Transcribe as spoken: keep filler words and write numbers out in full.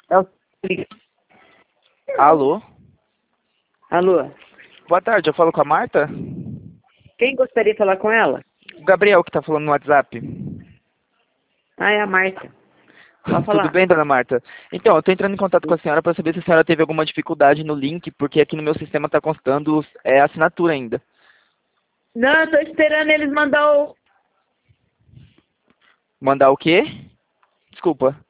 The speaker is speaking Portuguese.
É o... Alô? Alô? Boa tarde, eu falo com a Marta? Quem gostaria de falar com ela? O Gabriel que tá falando no WhatsApp. Ah, é a Marta. Pode Tudo falar. bem, dona Marta? Então, eu tô entrando em contato com a senhora para saber se a senhora teve alguma dificuldade no link, porque aqui no meu sistema tá constando é, assinatura ainda. Não, eu tô esperando eles mandar o... Mandar o quê? Desculpa.